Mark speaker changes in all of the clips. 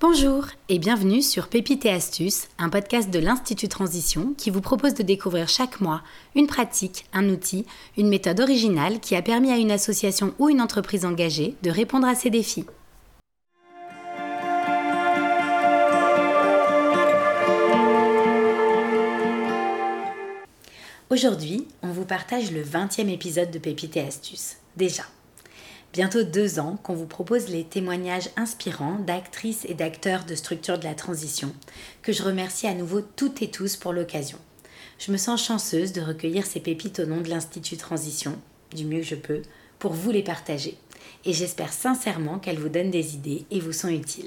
Speaker 1: Bonjour et bienvenue sur Pépites et Astuces, un podcast de l'Institut Transition qui vous propose de découvrir chaque mois une pratique, un outil, une méthode originale qui a permis à une association ou une entreprise engagée de répondre à ces défis. Aujourd'hui, on vous partage le 20e épisode de Pépites et Astuces. Déjà. Bientôt 2 ans qu'on vous propose les témoignages inspirants d'actrices et d'acteurs de structures de la transition, que je remercie à nouveau toutes et tous pour l'occasion. Je me sens chanceuse de recueillir ces pépites au nom de l'Institut Transition, du mieux que je peux, pour vous les partager. Et j'espère sincèrement qu'elles vous donnent des idées et vous sont utiles.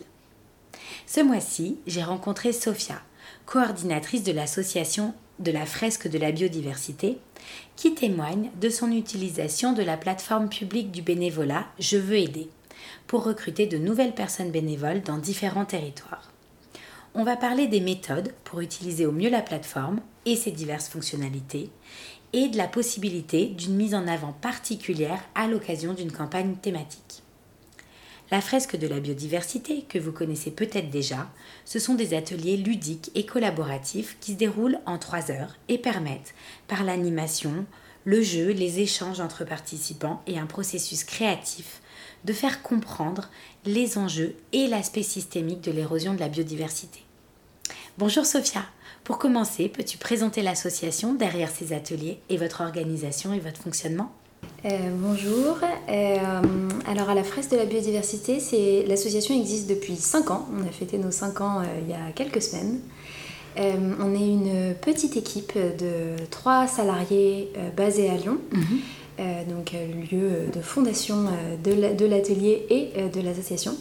Speaker 1: Ce mois-ci, j'ai rencontré Sophia, coordinatrice de l'association de la fresque de la biodiversité, qui témoigne de son utilisation de la plateforme publique du bénévolat Je veux aider pour recruter de nouvelles personnes bénévoles dans différents territoires. On va parler des méthodes pour utiliser au mieux la plateforme et ses diverses fonctionnalités et de la possibilité d'une mise en avant particulière à l'occasion d'une campagne thématique. La fresque de la biodiversité, que vous connaissez peut-être déjà, ce sont des ateliers ludiques et collaboratifs qui se déroulent en 3 heures et permettent, par l'animation, le jeu, les échanges entre participants et un processus créatif, de faire comprendre les enjeux et l'aspect systémique de l'érosion de la biodiversité. Bonjour Sophia, pour commencer, peux-tu présenter l'association derrière ces ateliers et votre organisation et votre fonctionnement ?
Speaker 2: Bonjour, alors à la fresque de la biodiversité, l'association existe depuis 5 ans, on a fêté nos 5 ans il y a quelques semaines. On est une petite équipe de 3 salariés basés à Lyon, donc lieu de fondation de l'atelier et de l'association.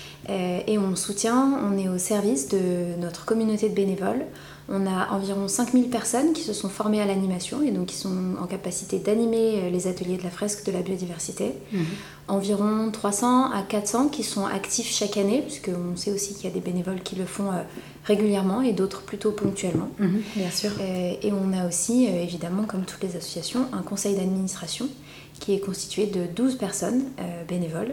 Speaker 2: Et on soutient, on est au service de notre communauté de bénévoles. On a environ 5000 personnes qui se sont formées à l'animation et donc qui sont en capacité d'animer les ateliers de la fresque de la biodiversité. Environ 300 à 400 qui sont actifs chaque année, puisqu'on sait aussi qu'il y a des bénévoles qui le font régulièrement et d'autres plutôt ponctuellement.
Speaker 1: Bien sûr.
Speaker 2: Et on a aussi, évidemment, comme toutes les associations, un conseil d'administration qui est constitué de 12 personnes bénévoles,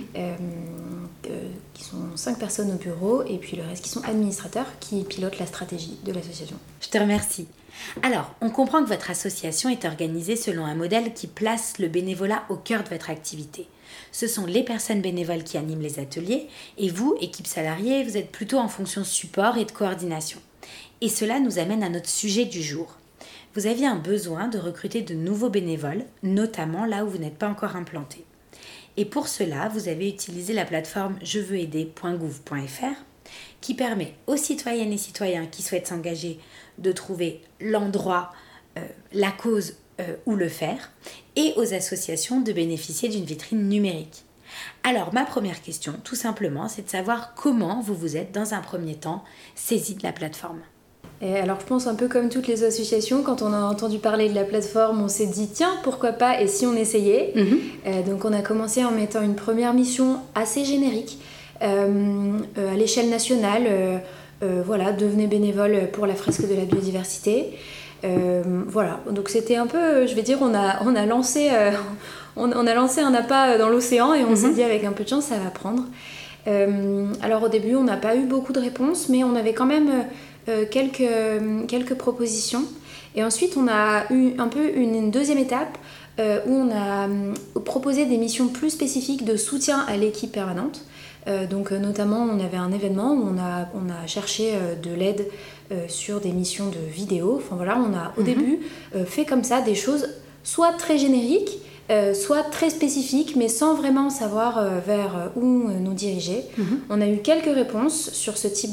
Speaker 2: qui sont 5 personnes au bureau, et puis le reste qui sont administrateurs, qui pilotent la stratégie de l'association.
Speaker 1: Je te remercie. Alors, on comprend que votre association est organisée selon un modèle qui place le bénévolat au cœur de votre activité. Ce sont les personnes bénévoles qui animent les ateliers, et vous, équipe salariée, vous êtes plutôt en fonction support et de coordination. Et cela nous amène à notre sujet du jour. Vous aviez un besoin de recruter de nouveaux bénévoles, notamment là où vous n'êtes pas encore implanté. Et pour cela, vous avez utilisé la plateforme jeveuxaider.gouv.fr qui permet aux citoyennes et citoyens qui souhaitent s'engager de trouver l'endroit, la cause où le faire, et aux associations de bénéficier d'une vitrine numérique. Alors, ma première question, tout simplement, c'est de savoir comment vous vous êtes, dans un premier temps, saisi de la plateforme.
Speaker 2: Et alors je pense un peu comme toutes les associations, quand on a entendu parler de la plateforme, on s'est dit tiens, pourquoi pas, et si on essayait. Donc on a commencé en mettant une première mission assez générique à l'échelle nationale. Voilà, devenez bénévole pour la fresque de la biodiversité. Voilà, donc c'était un peu, je vais dire, on a lancé un appât dans l'océan et on s'est dit avec un peu de chance ça va prendre. Alors au début on n'a pas eu beaucoup de réponses, mais on avait quand même quelques propositions. Et ensuite on a eu un peu une deuxième étape où on a proposé des missions plus spécifiques de soutien à l'équipe permanente. Donc notamment on avait un événement où on a cherché de l'aide sur des missions de vidéo. Enfin voilà, on a au début fait comme ça des choses soit très génériques, soit très spécifiques, mais sans vraiment savoir vers où nous diriger. On a eu quelques réponses sur ce type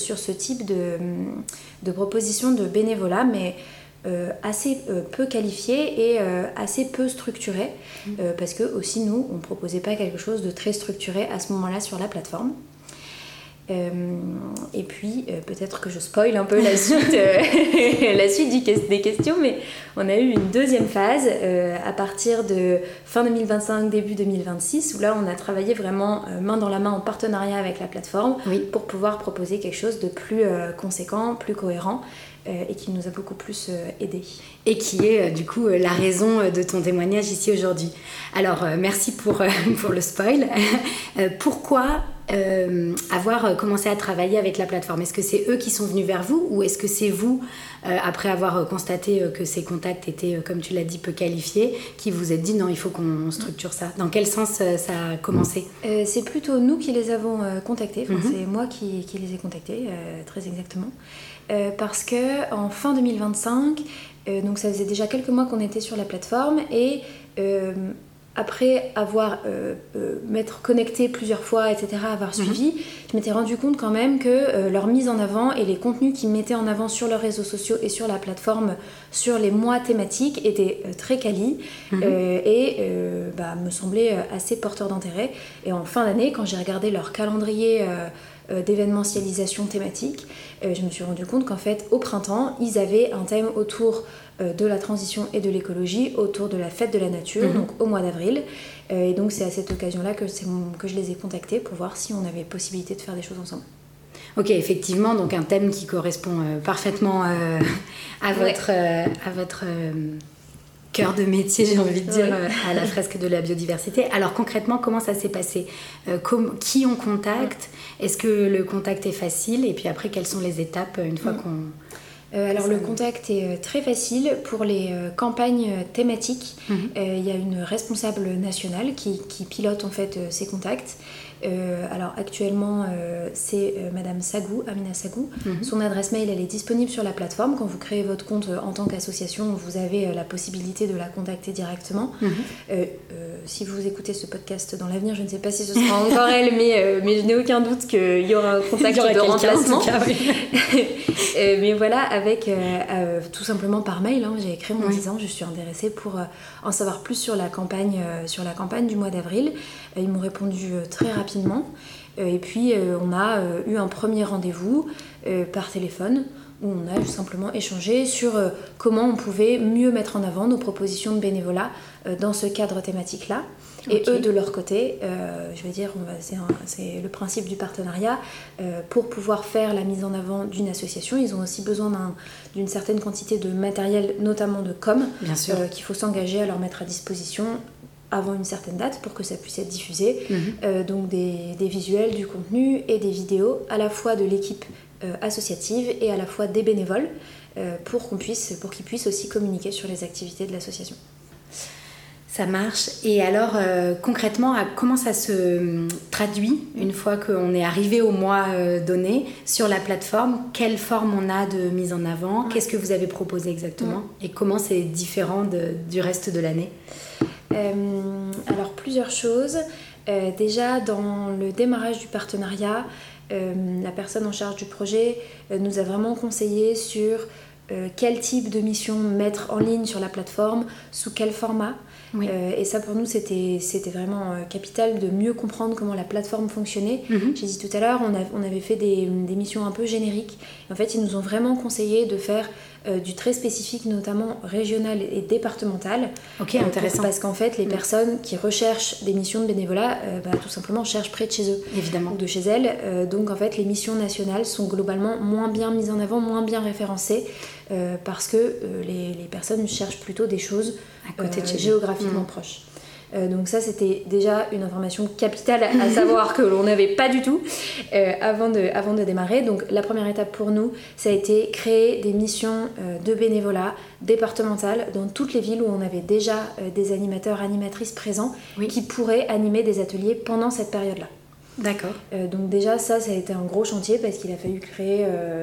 Speaker 2: de propositions de bénévolat, mais assez peu qualifiées et assez peu structurées, parce que aussi nous, on ne proposait pas quelque chose de très structuré à ce moment-là sur la plateforme. Et puis peut-être que je spoil un peu la suite, des questions, mais on a eu une deuxième phase à partir de fin 2025, début 2026, où là on a travaillé vraiment main dans la main en partenariat avec la plateforme pour pouvoir proposer quelque chose de plus conséquent, plus cohérent, et qui nous a beaucoup plus aidés.
Speaker 1: Et qui est du coup la raison de ton témoignage ici aujourd'hui. Alors merci pour le spoil. Pourquoi avoir commencé à travailler avec la plateforme? Est-ce que c'est eux qui sont venus vers vous ou est-ce que c'est vous, après avoir constaté que ces contacts étaient, comme tu l'as dit, peu qualifiés, qui vous êtes dit non, il faut qu'on structure ça? Dans quel sens ça a commencé?
Speaker 2: C'est plutôt nous qui les avons contactés, c'est moi qui les ai contactés, très exactement. Parce que en fin 2025, donc ça faisait déjà quelques mois qu'on était sur la plateforme et après avoir m'être connectée plusieurs fois, etc., avoir suivi, je m'étais rendu compte quand même que leur mise en avant et les contenus qu'ils mettaient en avant sur leurs réseaux sociaux et sur la plateforme sur les mois thématiques étaient très quali et me semblaient assez porteurs d'intérêt. Et en fin d'année, quand j'ai regardé leur calendrier d'événementialisation thématique, je me suis rendu compte qu'en fait, au printemps, ils avaient un thème autour de la transition et de l'écologie, autour de la fête de la nature, donc au mois d'avril. Et donc c'est à cette occasion-là que je les ai contactés pour voir si on avait possibilité de faire des choses ensemble.
Speaker 1: Ok, effectivement, donc un thème qui correspond parfaitement à votre cœur de métier, j'ai envie de dire, à la fresque de la biodiversité. Alors concrètement, comment ça s'est passé? Qui on contacte? Est-ce que le contact est facile? Et puis après, quelles sont les étapes une fois qu'on...
Speaker 2: Alors le contact est très facile pour les campagnes thématiques. Il y a une responsable nationale qui pilote en fait ces contacts. Alors actuellement c'est Madame Sagou, Amina Sagou. Son adresse mail elle est disponible sur la plateforme. Quand vous créez votre compte en tant qu'association, vous avez la possibilité de la contacter directement. Si vous écoutez ce podcast dans l'avenir, je ne sais pas si ce sera encore elle, mais je n'ai aucun doute qu'il y aura un contact de remplacement. Cas, oui. Mais voilà, avec tout simplement par mail, j'ai écrit en disant je suis intéressée pour en savoir plus sur la campagne du mois d'avril. Ils m'ont répondu très rapidement et puis on a eu un premier rendez-vous par téléphone où on a simplement échangé sur comment on pouvait mieux mettre en avant nos propositions de bénévolat dans ce cadre thématique-là. Et eux, de leur côté, je vais dire, c'est le principe du partenariat. Pour pouvoir faire la mise en avant d'une association, ils ont aussi besoin d'une certaine quantité de matériel, notamment de com, qu'il faut s'engager à leur mettre à disposition avant une certaine date pour que ça puisse être diffusé. Donc des visuels, du contenu et des vidéos, à la fois de l'équipe associative et à la fois des bénévoles, pour qu'ils puissent aussi communiquer sur les activités de l'association.
Speaker 1: Ça marche. Et alors, concrètement, comment ça se traduit une fois qu'on est arrivé au mois donné sur la plateforme? Quelle forme on a de mise en avant? Qu'est-ce que vous avez proposé exactement? Et comment c'est différent du reste de l'année?
Speaker 2: Alors, plusieurs choses. Déjà, dans le démarrage du partenariat, la personne en charge du projet nous a vraiment conseillé sur quel type de mission mettre en ligne sur la plateforme, sous quel format. Et ça pour nous c'était vraiment capital de mieux comprendre comment la plateforme fonctionnait. J'ai dit tout à l'heure, on avait fait des missions un peu génériques. En fait, ils nous ont vraiment conseillé de faire du très spécifique, notamment régional et départemental.
Speaker 1: Ok, intéressant.
Speaker 2: Parce qu'en fait, les personnes qui recherchent des missions de bénévolat, tout simplement cherchent près de chez eux.
Speaker 1: Évidemment.
Speaker 2: Ou de chez elles. Donc en fait, les missions nationales sont globalement moins bien mises en avant, moins bien référencées, parce que les personnes cherchent plutôt des choses à côté de chez géographiquement proches. Donc ça c'était déjà une information capitale à savoir que l'on n'avait pas du tout avant de démarrer. Donc la première étape pour nous, ça a été créer des missions de bénévolat départementales dans toutes les villes où on avait déjà des animateurs, animatrices présents qui pourraient animer des ateliers pendant cette période-là.
Speaker 1: D'accord.
Speaker 2: Donc déjà ça a été un gros chantier parce qu'il a fallu créer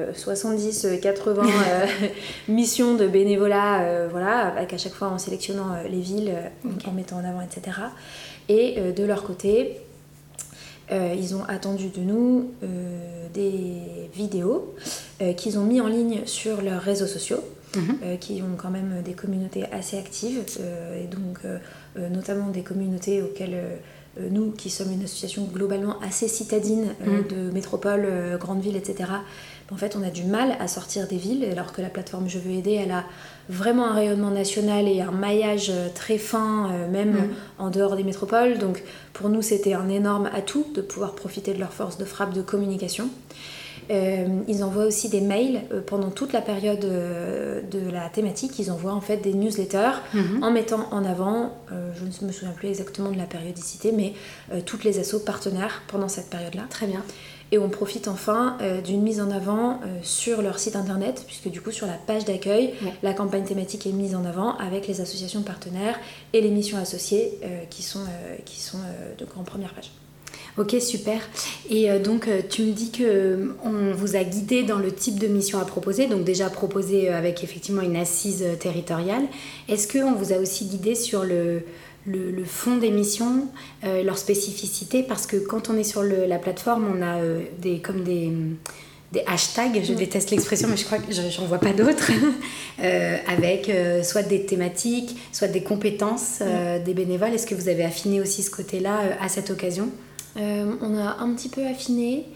Speaker 2: 70-80 missions de bénévolat, avec à chaque fois en sélectionnant les villes, en mettant en avant, etc. Et de leur côté, ils ont attendu de nous des vidéos qu'ils ont mis en ligne sur leurs réseaux sociaux, qui ont quand même des communautés assez actives, et donc notamment des communautés auxquelles... nous qui sommes une association globalement assez citadine de métropole, grandes villes, etc. En fait, on a du mal à sortir des villes, alors que la plateforme Je veux aider, elle a vraiment un rayonnement national et un maillage très fin, même en dehors des métropoles. Donc pour nous, c'était un énorme atout de pouvoir profiter de leur force de frappe de communication. Ils envoient aussi des mails pendant toute la période de la thématique. Ils envoient en fait des newsletters en mettant en avant, je ne me souviens plus exactement de la périodicité, mais toutes les assos partenaires pendant cette période-là.
Speaker 1: Très bien.
Speaker 2: Et on profite enfin d'une mise en avant sur leur site internet, puisque du coup sur la page d'accueil, la campagne thématique est mise en avant avec les associations partenaires et les missions associées qui sont en première page.
Speaker 1: Ok, super. Et donc, tu me dis qu'on vous a guidé dans le type de mission à proposer, donc déjà proposé avec effectivement une assise territoriale. Est-ce qu'on vous a aussi guidé sur le fond des missions, leurs spécificités? Parce que quand on est sur la plateforme, on a des hashtags, je déteste l'expression, mais je crois que j'en vois pas d'autres, avec soit des thématiques, soit des compétences des bénévoles. Est-ce que vous avez affiné aussi ce côté-là à cette occasion?
Speaker 2: On a un petit peu affiné.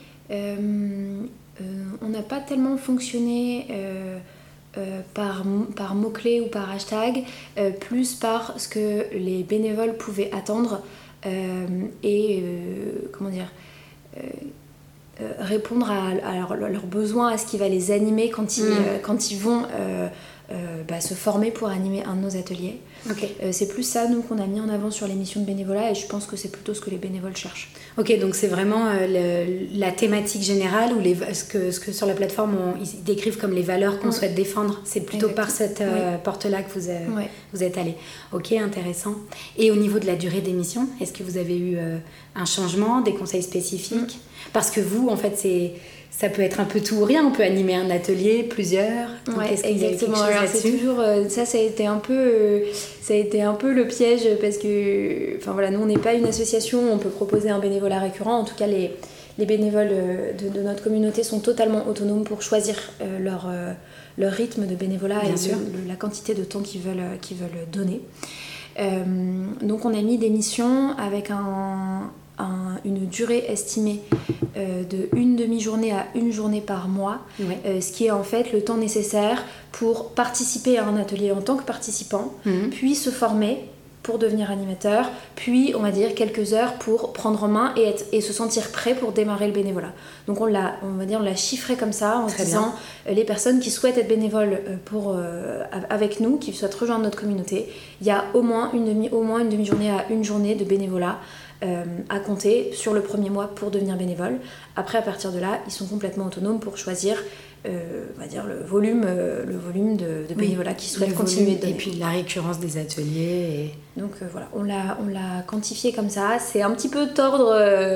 Speaker 2: On n'a pas tellement fonctionné par mots-clés ou par hashtag, plus par ce que les bénévoles pouvaient attendre et répondre à leurs besoins, à ce qui va les animer quand ils vont se former pour animer un de nos ateliers. Okay. C'est plus ça, nous, qu'on a mis en avant sur les missions de bénévolat, et je pense que c'est plutôt ce que les bénévoles cherchent.
Speaker 1: Ok, donc c'est vraiment la thématique générale, ou ce que sur la plateforme ils décrivent comme les valeurs qu'on souhaite défendre. C'est plutôt par cette porte-là que vous êtes allés. Ok, intéressant. Et au niveau de la durée des missions, est-ce que vous avez eu un changement, des conseils spécifiques? Parce que vous, en fait, ça peut être un peu tout ou rien. On peut animer un atelier, plusieurs. Donc, est-ce qu'il y a quelque chose là-dessus?
Speaker 2: C'est toujours, ça a été un peu le piège, parce que nous on n'est pas une association, on peut proposer un bénévolat récurrent. En tout cas, les bénévoles de notre communauté sont totalement autonomes pour choisir leur rythme de bénévolat et la quantité de temps qu'ils veulent donner. Donc on a mis des missions avec une durée estimée de une demi-journée à une journée par mois, ce qui est en fait le temps nécessaire pour participer à un atelier en tant que participant, puis se former pour devenir animateur, puis on va dire quelques heures pour prendre en main et se sentir prêt pour démarrer le bénévolat. Donc on l'a chiffré comme ça en se disant les personnes qui souhaitent être bénévoles avec nous, qui souhaitent rejoindre notre communauté, il y a au moins une demi-journée à une journée de bénévolat à compter sur le premier mois pour devenir bénévole. Après, à partir de là, ils sont complètement autonomes pour choisir le volume de bénévolat qu'ils souhaitent continuer de donner.
Speaker 1: Et puis la récurrence des ateliers.
Speaker 2: Donc on l'a quantifié comme ça. C'est un petit peu tordre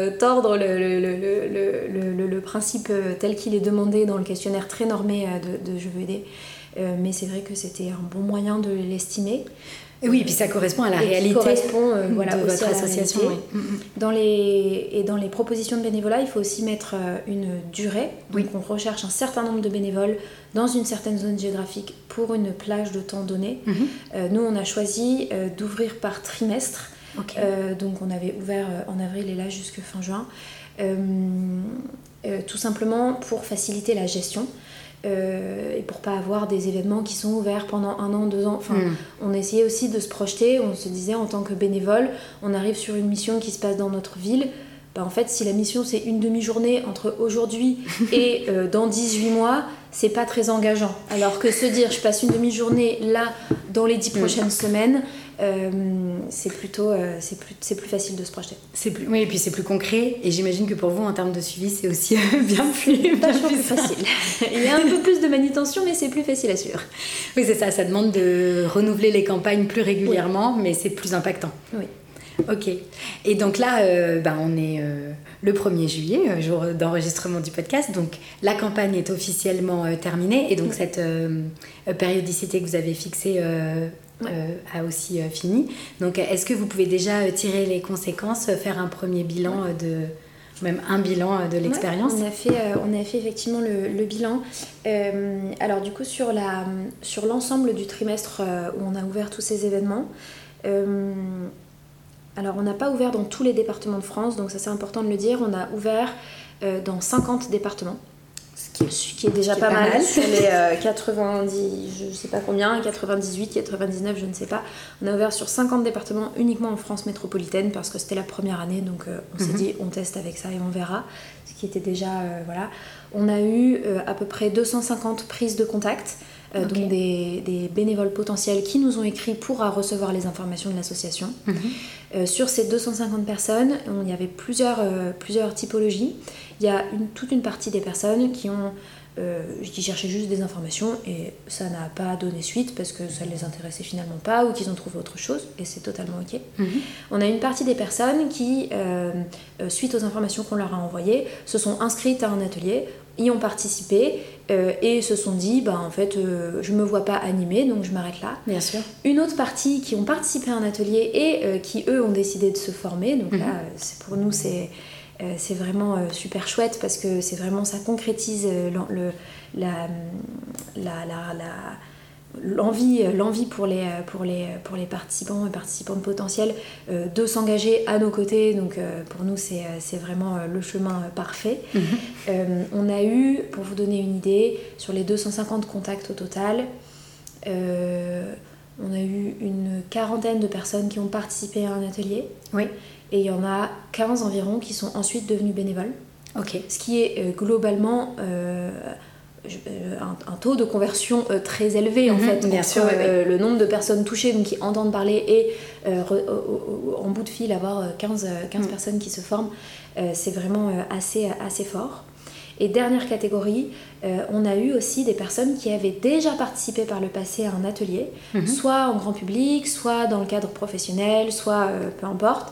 Speaker 2: le principe tel qu'il est demandé dans le questionnaire très normé de Je veux aider. Mais c'est vrai que c'était un bon moyen de l'estimer.
Speaker 1: Oui, et puis ça correspond à la réalité
Speaker 2: de
Speaker 1: votre association. Oui.
Speaker 2: Dans les propositions de bénévolat, il faut aussi mettre une durée. Donc on recherche un certain nombre de bénévoles dans une certaine zone géographique pour une plage de temps donné. Nous, on a choisi d'ouvrir par trimestre. Okay. Donc on avait ouvert en avril et là jusque fin juin. Tout simplement pour faciliter la gestion. Et pour pas avoir des événements qui sont ouverts pendant 1 an, 2 ans. On essayait aussi de se projeter. On se disait, en tant que bénévole, on arrive sur une mission qui se passe dans notre ville. En fait, si la mission c'est une demi-journée entre aujourd'hui et dans 18 mois, c'est pas très engageant. Alors que se dire je passe une demi-journée là dans les 10 prochaines semaines, c'est plus facile de se projeter.
Speaker 1: Oui, et puis c'est plus concret. Et j'imagine que pour vous, en termes de suivi, c'est aussi bien plus
Speaker 2: facile. Il y a un peu plus de manutention, mais c'est plus facile à suivre.
Speaker 1: Oui, c'est ça. Ça demande de renouveler les campagnes plus régulièrement, mais c'est plus impactant.
Speaker 2: Oui.
Speaker 1: Ok. Et donc là, on est le 1er juillet, jour d'enregistrement du podcast. Donc la campagne est officiellement terminée. Et donc cette périodicité que vous avez fixée a aussi fini. Donc est-ce que vous pouvez déjà tirer les conséquences, faire un premier bilan même un bilan de l'expérience?
Speaker 2: On a fait effectivement le bilan. Alors du coup sur l'ensemble du trimestre où on a ouvert tous ces événements, alors on n'a pas ouvert dans tous les départements de France, donc ça c'est important de le dire. On a ouvert dans 50 départements. Ce qui est déjà pas mal. Sur les 90, je sais pas combien, 98, 99, je ne sais pas. On a ouvert sur 50 départements uniquement en France métropolitaine parce que c'était la première année, donc on s'est dit on teste avec ça et on verra. Ce qui était déjà, voilà. On a eu à peu près 250 prises de contact. Donc des bénévoles potentiels qui nous ont écrit pour recevoir les informations de l'association. Sur ces 250 personnes, il y avait plusieurs typologies. Il y a toute une partie des personnes qui cherchaient juste des informations et ça n'a pas donné suite parce que ça ne les intéressait finalement pas ou qu'ils ont trouvé autre chose et c'est totalement ok. On a une partie des personnes qui, suite aux informations qu'on leur a envoyées, se sont inscrites à un atelier, y ont participé et se sont dit en fait je me vois pas animer donc je m'arrête là.
Speaker 1: Bien sûr.
Speaker 2: Une autre partie qui ont participé à un atelier et qui eux ont décidé de se former, donc là pour nous c'est vraiment super chouette parce que c'est vraiment ça concrétise l'envie pour les participants et participantes potentiels de s'engager à nos côtés. Donc pour nous c'est vraiment le chemin parfait. On a eu, pour vous donner une idée, sur les 250 contacts au total, on a eu une quarantaine de personnes qui ont participé à un atelier.
Speaker 1: Oui.
Speaker 2: Et il y en a 15 environ qui sont ensuite devenus bénévoles.
Speaker 1: Ok.
Speaker 2: Ce qui est globalement un taux de conversion très élevé en fait.
Speaker 1: Bien sûr,
Speaker 2: le nombre de personnes touchées donc, qui entendent parler et en bout de fil avoir 15 personnes qui se forment, c'est vraiment assez fort. Et dernière catégorie, on a eu aussi des personnes qui avaient déjà participé par le passé à un atelier, soit en grand public, soit dans le cadre professionnel, soit peu importe.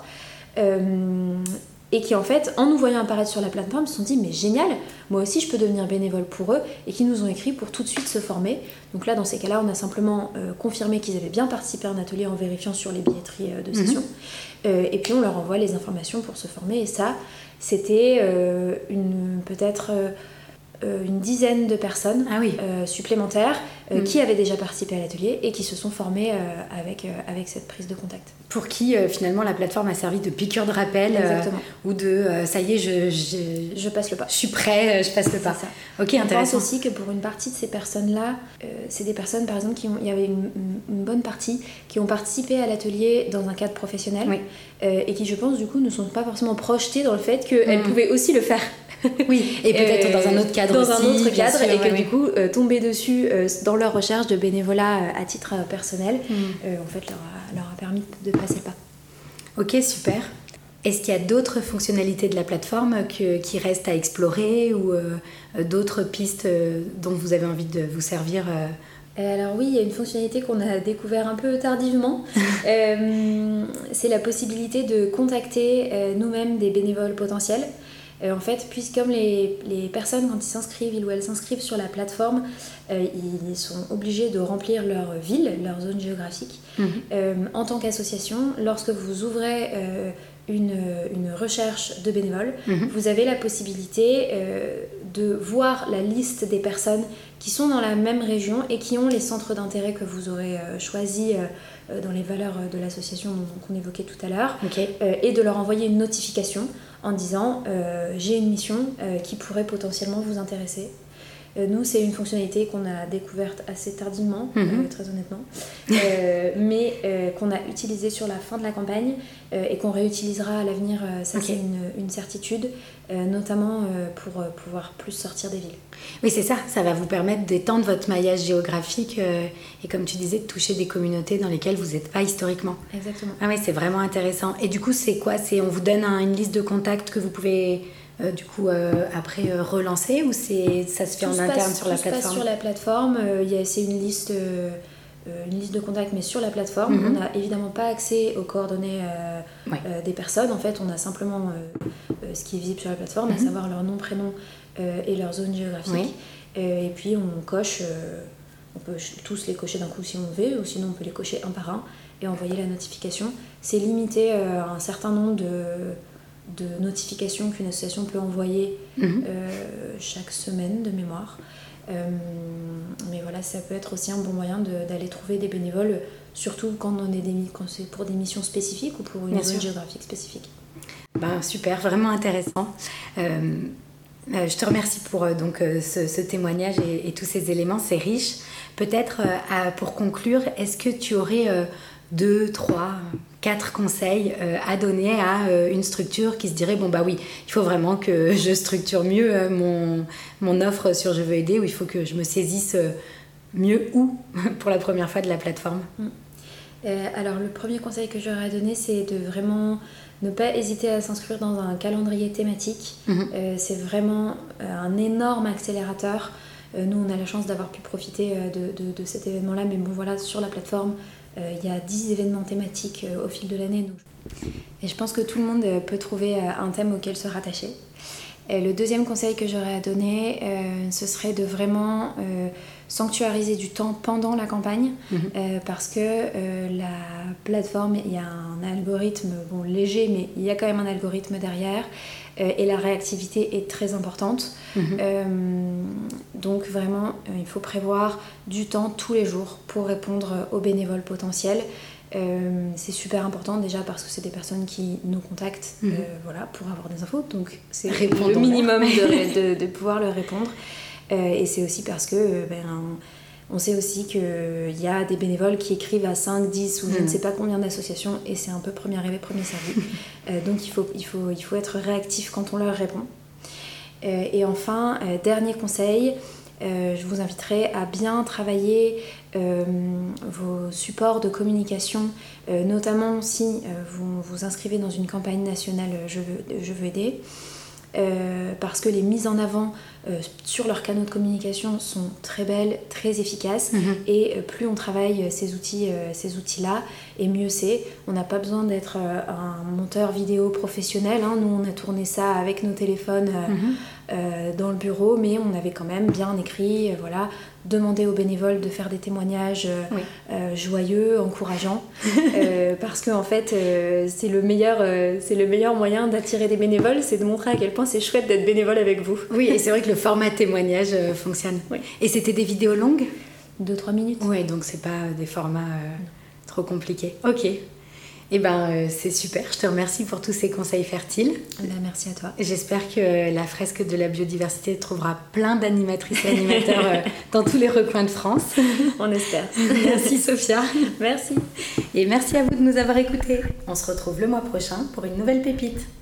Speaker 2: Et qui en fait, en nous voyant apparaître sur la plateforme, se sont dit mais génial, moi aussi je peux devenir bénévole pour eux, et qui nous ont écrit pour tout de suite se former. Donc là dans ces cas-là on a simplement confirmé qu'ils avaient bien participé à un atelier en vérifiant sur les billetteries de session, et puis on leur envoie les informations pour se former. Et ça c'était peut-être une dizaine de personnes supplémentaires qui avaient déjà participé à l'atelier et qui se sont formées avec cette prise de contact.
Speaker 1: Pour qui finalement la plateforme a servi de piqûre de rappel ou de ça y est,
Speaker 2: je passe le pas.
Speaker 1: Je suis prêt, je passe le pas.
Speaker 2: Ça.
Speaker 1: Ok, intéressant.
Speaker 2: Je pense aussi que pour une partie de ces personnes-là, c'est des personnes par exemple il y avait une bonne partie qui ont participé à l'atelier dans un cadre professionnel et qui je pense du coup ne sont pas forcément projetées dans le fait qu'elles pouvaient aussi le faire.
Speaker 1: Oui, et peut-être dans un autre cadre aussi.
Speaker 2: Dans un autre cadre,
Speaker 1: sûr,
Speaker 2: et que du coup, tomber dessus dans leur recherche de bénévolat à titre personnel, en fait, leur a permis de passer le pas.
Speaker 1: Ok, super. Est-ce qu'il y a d'autres fonctionnalités de la plateforme qui restent à explorer ou d'autres pistes dont vous avez envie de vous servir
Speaker 2: Alors oui, il y a une fonctionnalité qu'on a découvert un peu tardivement. C'est la possibilité de contacter nous-mêmes des bénévoles potentiels. En fait, puisque comme les personnes, quand ils ou elles s'inscrivent sur la plateforme, ils sont obligés de remplir leur ville, leur zone géographique. En tant qu'association, lorsque vous ouvrez une recherche de bénévoles, vous avez la possibilité de voir la liste des personnes qui sont dans la même région et qui ont les centres d'intérêt que vous aurez choisis dans les valeurs de l'association qu'on évoquait tout à l'heure, et de leur envoyer une notification en disant j'ai une mission qui pourrait potentiellement vous intéresser. Nous, c'est une fonctionnalité qu'on a découverte assez tardivement, très honnêtement, mais qu'on a utilisée sur la fin de la campagne et qu'on réutilisera à l'avenir, ça c'est une certitude, notamment pour pouvoir plus sortir des villes.
Speaker 1: Oui, c'est ça, ça va vous permettre d'étendre votre maillage géographique et comme tu disais, de toucher des communautés dans lesquelles vous n'êtes pas historiquement.
Speaker 2: Exactement.
Speaker 1: Ah oui, c'est vraiment intéressant. Et du coup, c'est quoi ? On vous donne une liste de contacts que vous pouvez... après relancer ou ça se fait en interne sur la plateforme ?
Speaker 2: Tout se passe sur la plateforme, c'est une liste de contacts mais sur la plateforme. On n'a évidemment pas accès aux coordonnées des personnes. En fait, on a simplement ce qui est visible sur la plateforme, à savoir leur nom, prénom et leur zone géographique. Et puis on coche, on peut tous les cocher d'un coup si on veut, ou sinon on peut les cocher un par un et envoyer la notification. C'est limité à un certain nombre de notifications qu'une association peut envoyer chaque semaine de mémoire. Mais voilà, ça peut être aussi un bon moyen d'aller trouver des bénévoles, surtout quand c'est pour des missions spécifiques ou pour une zone géographique spécifique.
Speaker 1: Super, vraiment intéressant. Je te remercie pour ce témoignage et tous ces éléments, c'est riche. Peut-être pour conclure, est-ce que tu aurais 2, 3, 4 conseils à donner à une structure qui se dirait bon bah oui, il faut vraiment que je structure mieux mon offre sur Je veux aider, ou il faut que je me saisisse mieux pour la première fois de la plateforme?
Speaker 2: Alors le premier conseil que j'aurais à donner, c'est de vraiment ne pas hésiter à s'inscrire dans un calendrier thématique. C'est vraiment un énorme accélérateur. Nous, on a la chance d'avoir pu profiter de cet événement-là, mais bon voilà, sur la plateforme, il y a 10 événements thématiques au fil de l'année. Et je pense que tout le monde peut trouver un thème auquel se rattacher. Et le deuxième conseil que j'aurais à donner, ce serait de vraiment sanctuariser du temps pendant la campagne, parce que la plateforme, il y a un algorithme léger, mais il y a quand même un algorithme derrière, et la réactivité est très importante. Donc vraiment, il faut prévoir du temps tous les jours pour répondre aux bénévoles potentiels. C'est super important déjà parce que c'est des personnes qui nous contactent pour avoir des infos, donc c'est le minimum de pouvoir leur répondre. Et c'est aussi parce que on sait aussi qu'il y a des bénévoles qui écrivent à 5, 10 ou je ne sais pas combien d'associations, et c'est un peu premier arrivé, premier servi. Donc il faut être réactif quand on leur répond. Et enfin, dernier conseil, je vous inviterai à bien travailler vos supports de communication, notamment si vous vous inscrivez dans une campagne nationale Je veux aider, parce que les mises en avant sur leurs canaux de communication sont très belles, très efficaces, et plus on travaille ces outils-là, et mieux c'est. On n'a pas besoin d'être un monteur vidéo professionnel, nous on a tourné ça avec nos téléphones dans le bureau, mais on avait quand même bien écrit, demander aux bénévoles de faire des témoignages joyeux, encourageants, parce que en fait c'est le meilleur moyen d'attirer des bénévoles, c'est de montrer à quel point c'est chouette d'être bénévole avec vous.
Speaker 1: Oui, et c'est vrai que le format témoignage fonctionne. Oui. Et c'était des vidéos longues?
Speaker 2: 2-3 minutes.
Speaker 1: Oui, donc c'est pas des formats trop compliqués. Ok. C'est super, je te remercie pour tous ces conseils fertiles.
Speaker 2: Merci à toi.
Speaker 1: J'espère que la fresque de la biodiversité trouvera plein d'animatrices et animateurs dans tous les recoins de France.
Speaker 2: On espère.
Speaker 1: Merci Sophia.
Speaker 2: Merci.
Speaker 1: Et merci à vous de nous avoir écoutés. On se retrouve le mois prochain pour une nouvelle pépite.